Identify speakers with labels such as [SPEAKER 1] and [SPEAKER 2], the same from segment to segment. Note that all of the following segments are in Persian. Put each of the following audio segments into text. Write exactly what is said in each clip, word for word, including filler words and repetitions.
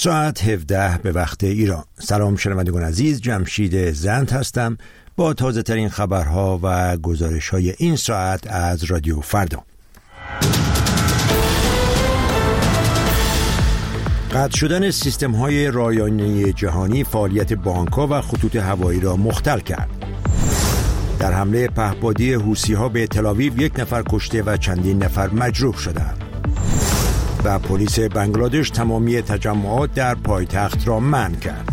[SPEAKER 1] ساعت هفده به وقت ایران. سلام شنوندگان عزیز، جمشید زند هستم با تازه ترین خبرها و گزارش های این ساعت از رادیو فردا. قطع شدن سیستم های رایانه‌ای جهانی فعالیت بانک‌ها و خطوط هوایی را مختل کرد. در حمله پهپادی حوثی‌ها به تل‌آویو یک نفر کشته و چندین نفر مجروح شدند. و پلیس بنگلادش تمامی تجمعات در پایتخت را منع کرد.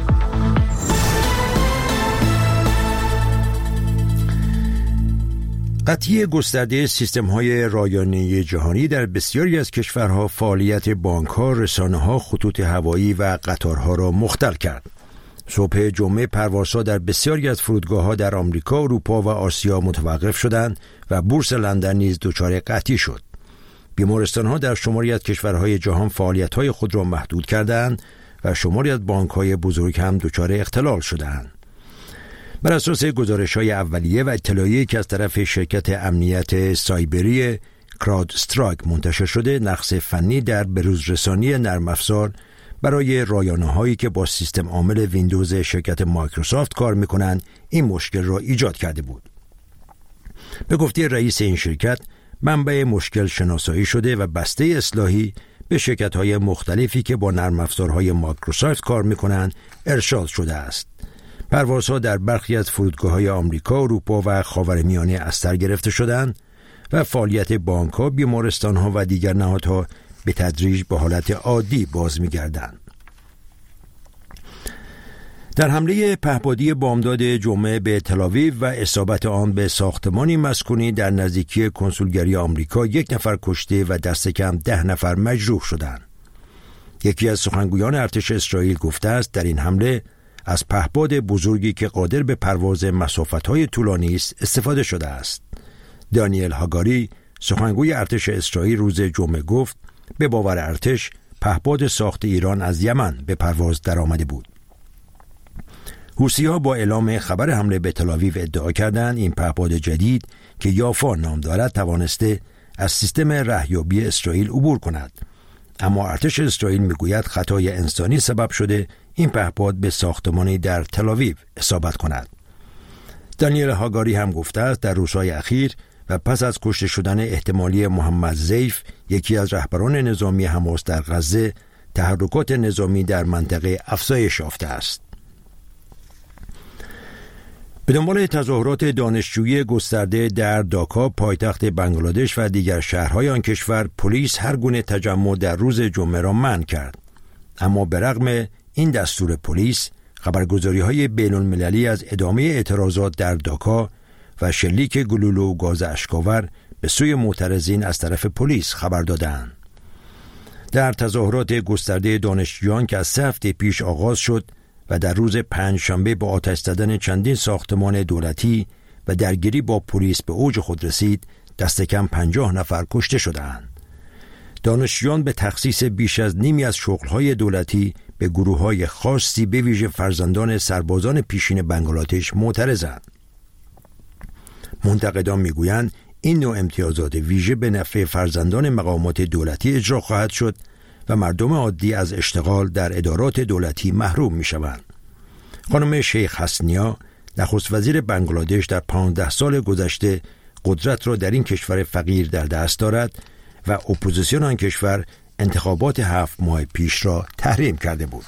[SPEAKER 1] قطعی گسترده سیستم‌های رایانه‌ای جهانی در بسیاری از کشورها فعالیت بانک‌ها، رسانه‌ها، خطوط هوایی و قطارها را مختل کرد. صبح جمعه پروازها در بسیاری از فرودگاه‌ها در آمریکا، اروپا و آسیا متوقف شدند و بورس لندن نیز دچار قحطی شد. بیمارستان‌ها در شماری از کشورهای جهان فعالیت‌های خود را محدود کردند و شماری از بانک‌های بزرگ هم دچار اختلال شدند. بر اساس گزارش‌های اولیه و اطلاعیه‌ای که از طرف شرکت امنیت سایبری کراودستراک منتشر شده، نقص فنی در بروزرسانی نرم افزار برای رایانه‌هایی که با سیستم عامل ویندوز شرکت مایکروسافت کار می‌کنند این مشکل را ایجاد کرده بود. به گفته رئیس این شرکت، منبع مشکل شناسایی شده و بسته اصلاحی به شرکت‌های مختلفی که با نرم افزارهای مایکروسافت کار می‌کنند ارشاد شده است. پروازها در برخی از فرودگاه‌های آمریکا، اروپا و خاورمیانه از سر گرفته شدند و فعالیت بانک‌ها، بیمارستان‌ها و دیگر نهادها به تدریج به حالت عادی باز می‌گردند. در حمله پهپادی بامداد جمعه به تل‌آویو و اصابت آن به ساختمانی مسکونی در نزدیکی کنسولگری آمریکا، یک نفر کشته و دست کم ده نفر مجروح شدند. یکی از سخنگویان ارتش اسرائیل گفته است در این حمله از پهپاد بزرگی که قادر به پرواز مسافت‌های طولانی است استفاده شده است. دانیل هاگاری، سخنگوی ارتش اسرائیل، روز جمعه گفت به باور ارتش پهپاد ساخت ایران از یمن به پرواز درآمده بود. حوثی‌ها با اعلام خبر حمله به تل‌آویو ادعا کردند این پهپاد جدید که یافا نام دارد توانسته از سیستم رهیابی اسرائیل عبور کند، اما ارتش اسرائیل میگوید خطای انسانی سبب شده این پهپاد به ساختمانی در تل‌آویو اصابت کند. دانیل هاگاری هم گفته است در روزهای اخیر و پس از کشته شدن احتمالی محمد ضیف، یکی از رهبران نظامی حماس در غزه، تحرکات نظامی در منطقه افزایش یافته است. به دنبال تظاهرات دانشجویی گسترده در داکا، پایتخت بنگلادش و دیگر شهرهای آن کشور، پلیس هر گونه تجمع در روز جمعه را منع کرد. اما به رغم این دستور پلیس، خبرگزاری‌های بین‌المللی از ادامه اعتراضات در داکا و شلیک گلوله و گاز اشک‌آور به سوی معترضین از طرف پلیس خبر دادند. در تظاهرات گسترده دانشجویان که از سه هفته پیش آغاز شد و در روز پنجشنبه با آتش زدن چندین ساختمان دولتی و درگیری با پلیس به اوج خود رسید، دست کم پنجاه نفر کشته شدند. دانشجویان به تخصیص بیش از نیمی از شغل‌های دولتی به گروه‌های خاصی به ویژه فرزندان سربازان پیشین بنگلادش معترضند. منتقدان میگویند این نوع امتیازات ویژه به نفع فرزندان مقامات دولتی اجرا خواهد شد و مردم عادی از اشتغال در ادارات دولتی محروم میشوند. خانم شیخ حسنیا، نخست وزیر بنگلادش، در پانزده سال گذشته قدرت را در این کشور فقیر در دست دارد و اپوزیسیون آن کشور انتخابات هفت ماه پیش را تحریم کرده بود.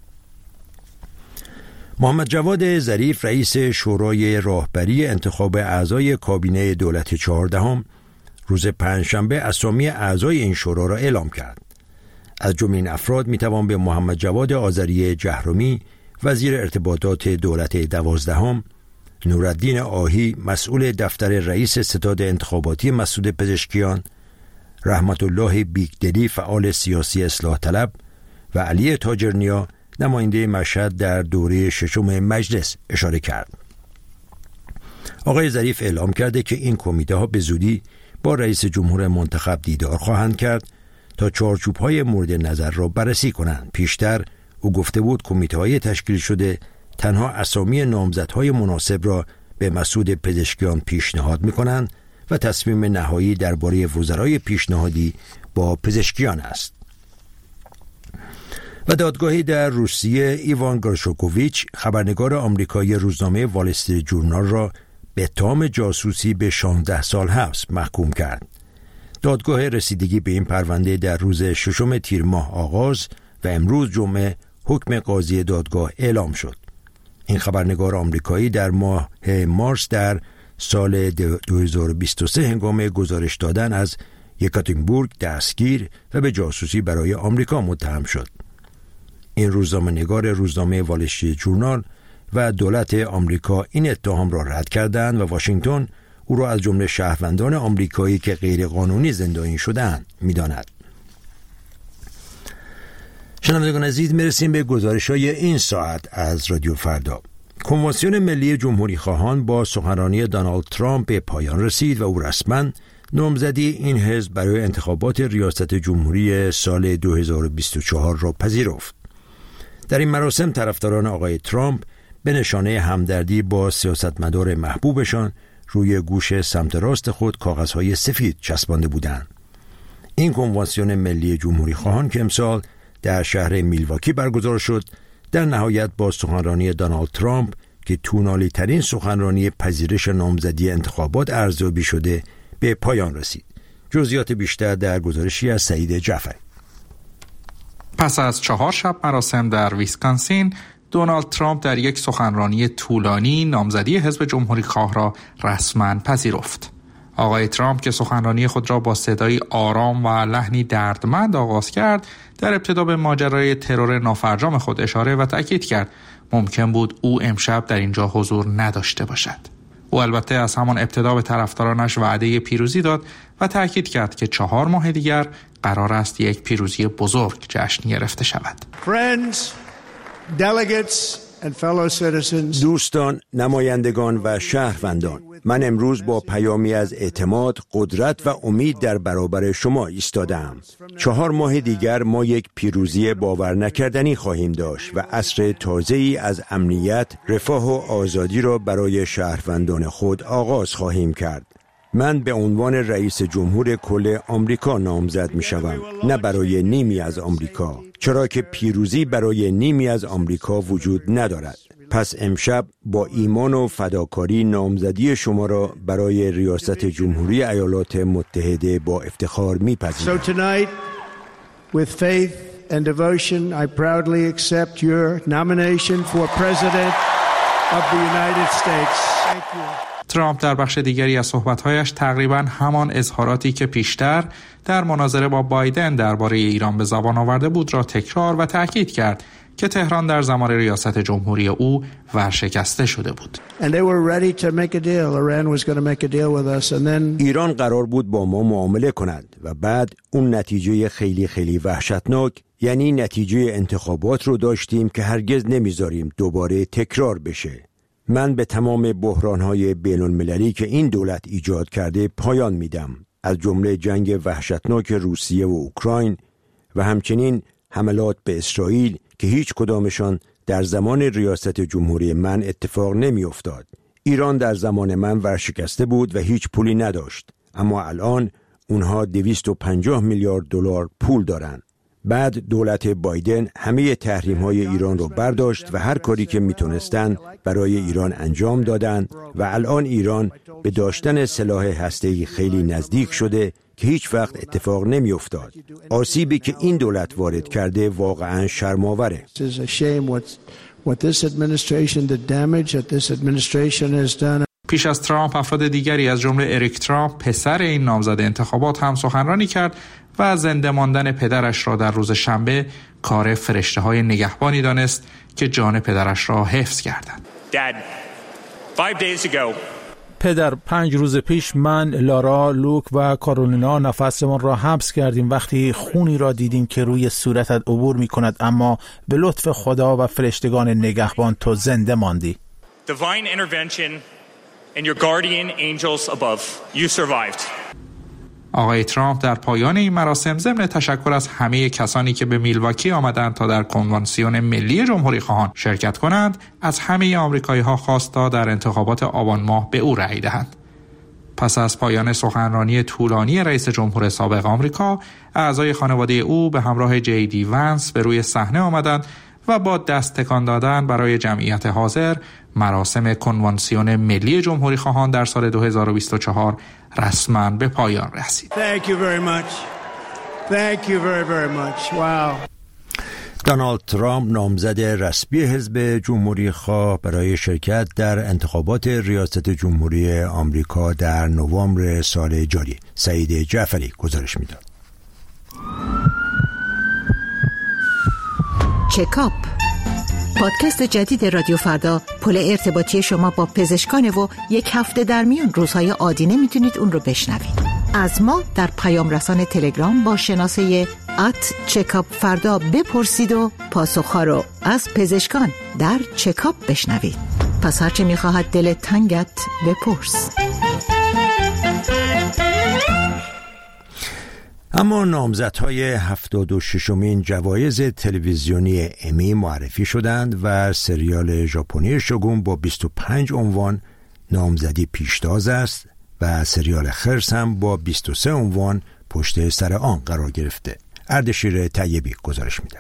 [SPEAKER 1] محمد جواد ظریف، رئیس شورای راهبری انتخاب اعضای کابینه دولت چهاردهم، روز پنجشنبه اسامی اعضای این شورا را اعلام کرد. از جمله این افراد میتوان به محمد جواد آذری جهرمی، وزیر ارتباطات دولت دوازدهم، نورالدین آهی، مسئول دفتر رئیس ستاد انتخاباتی مسعود پزشکیان، رحمت الله بیگدلی، فعال سیاسی اصلاح طلب و علی تاجرنیا، نماینده مشهد، در دوره ششم مجلس اشاره کرد. آقای ظریف اعلام کرده که این کمیته ها به زودی با رئیس جمهور منتخب دیدار خواهند کرد تا چارچوب‌های مورد نظر را بررسی کنند. پیشتر او گفته بود کمیته های تشکیل شده تنها اسامی نامزدهای مناسب را به مسعود پزشکیان پیشنهاد می‌کنند و تصمیم نهایی درباره وزرای پیشنهادی با پزشکیان است. و دادگاهی در روسیه ایوان گرشوکوویچ خبرنگار آمریکایی روزنامه وال استریت جورنال را به اتهام جاسوسی به شانزده سال حبس محکوم کرد. دادگاه رسیدگی به این پرونده در روز ششم تیر ماه آغاز و امروز جمعه حکم قاضی دادگاه اعلام شد. این خبرنگار آمریکایی در ماه مارس در سال دو هزار و بیست و سه هنگام گزارش دادن از یکاترینبورگ دستگیر و به جاسوسی برای آمریکا متهم شد. این روزنامه‌نگار روزنامه وال استریت جورنال و دولت آمریکا این اتهام را رد کردند و واشنگتن او را از جمله شهروندان آمریکایی که غیر قانونی زندانی شدند می‌داند. شنوندگان عزیز، میرسیم به گزارش‌های این ساعت از رادیو فردا. کنوانسیون ملی جمهوری خواهان با سخنرانی دونالد ترامپ به پایان رسید و او رسما نامزدی این حزب برای انتخابات ریاست جمهوری سال دو هزار و بیست و چهار را پذیرفت. در این مراسم طرفداران آقای ترامپ به نشانه همدردی با سیاستمدار محبوبشان روی گوش سمت راست خود کاغذهای سفید چسبانده بودند. این کنوانسیون ملی جمهوری خواهان که امسال در شهر میلواکی برگزار شد، در نهایت با سخنرانی دونالد ترامپ که طولانی ترین سخنرانی پذیرش نامزدی انتخابات ارزیابی شده به پایان رسید. جزئیات بیشتر در گزارشی از سعید جعفری.
[SPEAKER 2] پس از چهار شب مراسم در ویسکانسین، دونالد ترامپ در یک سخنرانی طولانی نامزدی حزب جمهوری خواه را رسما پذیرفت. آقای ترامپ که سخنرانی خود را با صدایی آرام و لحنی دردمند آغاز کرد، در ابتدا به ماجرای ترور نافرجام خود اشاره و تأکید کرد ممکن بود او امشب در اینجا حضور نداشته باشد. او البته از همان ابتدا به طرفدارانش وعده پیروزی داد و تأکید کرد که چهار ماه دیگر قرار است یک پیروزی بزرگ جشن گرفته شود.
[SPEAKER 3] Friends, delegates and fellow citizens.
[SPEAKER 1] دوستان، نمایندگان و شهروندان، من امروز با پیامی از اعتماد، قدرت و امید در برابر شما ایستادم. چهار ماه دیگر ما یک پیروزی باور نکردنی خواهیم داشت و عصر تازه‌ای از امنیت، رفاه و آزادی را برای شهروندان خود آغاز خواهیم کرد. من به عنوان رئیس جمهور کل آمریکا نامزد می شوم، نه برای نیمی از آمریکا، چرا که پیروزی برای نیمی از آمریکا وجود ندارد. پس امشب با ایمان و فداکاری نامزدی شما را برای ریاست جمهوری ایالات متحده با افتخار می‌پذیرم.
[SPEAKER 3] So tonight, with faith and devotion, I proudly accept your nomination for President of the United States. Thank you.
[SPEAKER 2] ترامپ در بخش دیگری از صحبت‌هایش تقریباً همان اظهاراتی که پیشتر در مناظره با بایدن درباره ایران به زبان آورده بود را تکرار و تأکید کرد که تهران در زمان ریاست جمهوری او ورشکسته شده بود.
[SPEAKER 1] ایران قرار بود با ما معامله کند و بعد اون نتیجه خیلی خیلی وحشتناک، یعنی نتیجه انتخابات رو داشتیم که هرگز نمیذاریم دوباره تکرار بشه. من به تمام بحران‌های بین‌المللی که این دولت ایجاد کرده پایان میدم، از جمله جنگ وحشتناک روسیه و اوکراین و همچنین حملات به اسرائیل که هیچ کدامشان در زمان ریاست جمهوری من اتفاق نمی افتاد. ایران در زمان من ورشکسته بود و هیچ پولی نداشت، اما الان اونها دویست و پنجاه میلیارد دلار پول دارن. بعد دولت بایدن همه تحریم‌های ایران رو برداشت و هر کاری که میتونستن برای ایران انجام دادن و الان ایران به داشتن سلاح هسته‌ای خیلی نزدیک شده که هیچ وقت اتفاق نمی افتاد. آسیبی که این دولت وارد کرده واقعاً شرم‌آوره.
[SPEAKER 2] پیش از ترامپ افراد دیگری از جمله اریک ترامپ پسر این نامزد انتخابات هم سخنرانی کرد و زنده ماندن پدرش را در روز شنبه کار فرشته‌های نگهبانی دانست که جان پدرش را حفظ کردند.
[SPEAKER 4] Dad, five days ago.
[SPEAKER 5] پدر، پنج روز پیش من، لارا، لوک و کارولینا نفسمان را حبس کردیم وقتی خونی را دیدیم که روی صورتت عبور می کند، اما به لطف خدا و فرشتگان نگهبان تو زنده ماندی.
[SPEAKER 4] Divine intervention and your guardian angels above. You survived.
[SPEAKER 2] آقای ترامپ در پایان این مراسم ضمن تشکر از همه کسانی که به میلواکی آمدند تا در کنوانسیون ملی جمهوری خواهان شرکت کنند، از همه آمریکایی‌ها خواست تا در انتخابات آبان ماه به او رأی دهند. پس از پایان سخنرانی طولانی رئیس جمهور سابق آمریکا، اعضای خانواده او به همراه جی دی ونس به روی صحنه آمدند و با دست تکان دادن برای جمعیت حاضر مراسم کنوانسیون ملی جمهوری خواهان در سال دو هزار و بیست و چهار رسما به پایان رسید.
[SPEAKER 3] Thank you very much. Thank you very very much. Wow.
[SPEAKER 1] دونالد ترامپ نامزد رسمی حزب جمهوری خواه برای شرکت در انتخابات ریاست جمهوری آمریکا در نوامبر سال جاری. سعید جعفری گزارش میداد.
[SPEAKER 6] چکاپ، پادکست جدید رادیو فردا، پل ارتباطی شما با پزشکان و یک هفته در میون روزهای آدینه میتونید اون رو بشنوید. از ما در پیام رسان تلگرام با شناسه ات چکاپ فردا بپرسید و پاسخها رو از پزشکان در چکاپ بشنوید. پس هرچه میخواهد دل تنگت بپرس.
[SPEAKER 1] اما نامزدهای هفتاد و ششمین جوایز تلویزیونی امی معرفی شدند و سریال ژاپنی شوگون با بیست و پنج عنوان نامزدی پیشتاز است و سریال خرس هم با بیست و سه عنوان پشت سر آن قرار گرفته. اردشیر طیبی گزارش میده.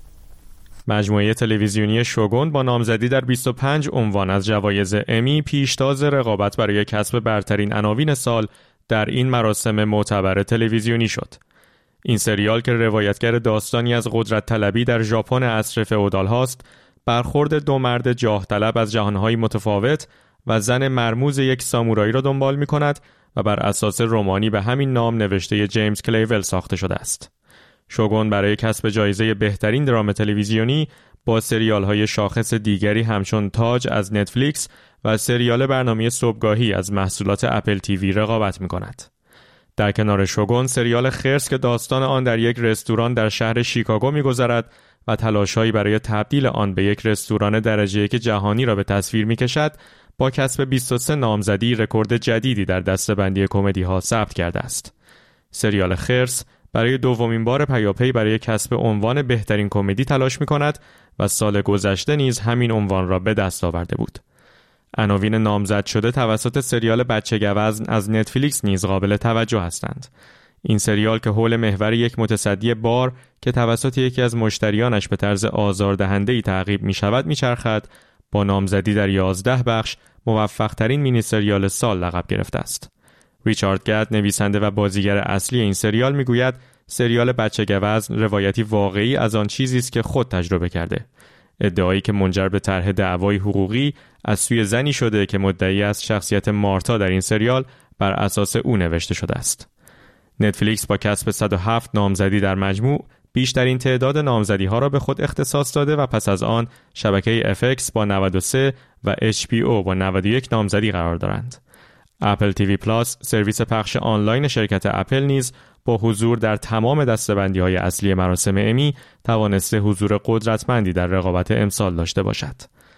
[SPEAKER 7] مجموعه تلویزیونی شوگون با نامزدی در بیست و پنج عنوان از جوایز امی پیشتاز رقابت برای کسب برترین عناوین سال در این مراسم معتبر تلویزیونی شد. این سریال که روایتگر داستانی از قدرت طلبی در ژاپن عصر فئودال هاست، برخورد دو مرد جاه طلب از جهانهای متفاوت و زن مرموز یک سامورایی را دنبال می کند و بر اساس رمانی به همین نام نوشته جیمز کلیول ساخته شده است. شوگون برای کسب جایزه بهترین درام تلویزیونی با سریال‌های شاخص دیگری همچون تاج از نتفلیکس و سریال برنامه صبحگاهی از محصولات اپل تیوی رقابت می‌کند. در کنار شوگون، سریال خرس که داستان آن در یک رستوران در شهر شیکاگو می‌گذرد و تلاش‌هایی برای تبدیل آن به یک رستوران درجه یک جهانی را به تصویر می‌کشد، با کسب بیست و سه نامزدی رکورد جدیدی در دسته‌بندی کمدی‌ها ثبت کرده است. سریال خرس برای دومین بار پیاپی برای کسب عنوان بهترین کمدی تلاش می‌کند و سال گذشته نیز همین عنوان را به دست آورده بود. عناوین نامزد شده توسط سریال بچه گوزن از نتفلیکس نیز قابل توجه هستند. این سریال که حول محور یک متصدی بار که توسط یکی از مشتریانش به طرز آزاردهنده‌ای تعقیب می‌شود می‌چرخد، با نامزدی در یازده بخش موفق‌ترین مینی سریال سال لقب گرفته است. ریچارد گد، نویسنده و بازیگر اصلی این سریال، میگوید سریال بچه گوزن روایتی واقعی از آن چیزی است که خود تجربه کرده. ادعایی که منجر به طرح دعوای حقوقی از سوی زنی شده که مدعی است شخصیت مارتا در این سریال بر اساس او نوشته شده است. نتفلیکس با کسب صد و هفت نامزدی در مجموع بیشترین تعداد نامزدی ها را به خود اختصاص داده و پس از آن شبکه اف ایکس با نود و سه و اچ بی او با نود و یک نامزدی قرار دارند. اپل تیوی پلاس، سرویس پخش آنلاین شرکت اپل، نیز با حضور در تمام دسته‌بندی‌های اصلی مراسم امی توانسته حضور قدرتمندی در رقابت امسال داشته باشد.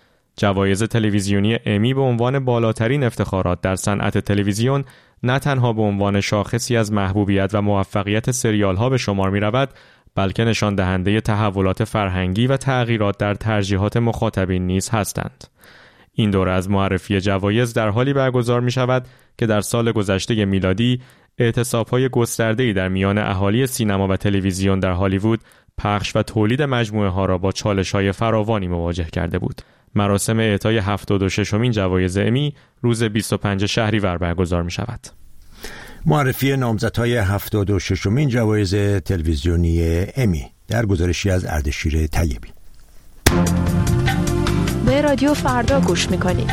[SPEAKER 7] جوایز تلویزیونی امی به عنوان بالاترین افتخارات در صنعت تلویزیون نه تنها به عنوان شاخصی از محبوبیت و موفقیت سریال‌ها به شمار می‌رود، بلکه نشان دهنده تحولات فرهنگی و تغییرات در ترجیحات مخاطبین نیز هستند. این دوره از معرفی جوایز در حالی برگزار می شود که در سال گذشته میلادی اعتصاب‌های گسترده‌ای در میان اهالی سینما و تلویزیون در هالیوود پخش و تولید مجموعه ها را با چالش‌های فراوانی مواجه کرده بود. مراسم اعطای هفتاد و ششمین جوایز امی روز بیست و پنجم شهریور برگزار می شود.
[SPEAKER 1] معرفی نامزدهای هفتاد و ششمین جوایز تلویزیونی امی در گزارشی از اردشیر طیبی.
[SPEAKER 8] به رادیو فردا گوش میکنید.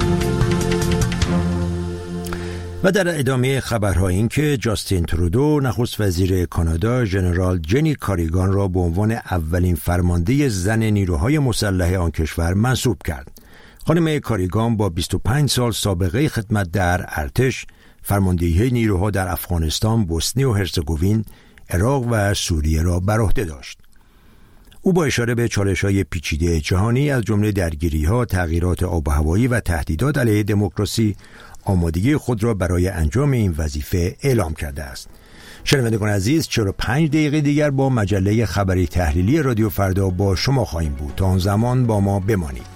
[SPEAKER 1] و در ادامه خبرها این که جاستین ترودو، نخست وزیر کانادا، ژنرال جنی کاریگان را به عنوان اولین فرمانده زن نیروهای مسلح آن کشور منصوب کرد. خانم کاریگان با بیست و پنج سال سابقه خدمت در ارتش، فرماندهی نیروها در افغانستان، بوسنی و هرزگوین، عراق و سوریه را بر عهده داشت. او با اشاره به چالش‌های پیچیده جهانی از جمله درگیری‌ها، تغییرات آب و هوایی و تهدیدات علیه دموکراسی، آمادگی خود را برای انجام این وظیفه اعلام کرده است. شنوندگان عزیز، چهل و پنج دقیقه دیگر با مجله خبری تحلیلی رادیو فردا با شما خواهیم بود. تا آن زمان با ما بمانید.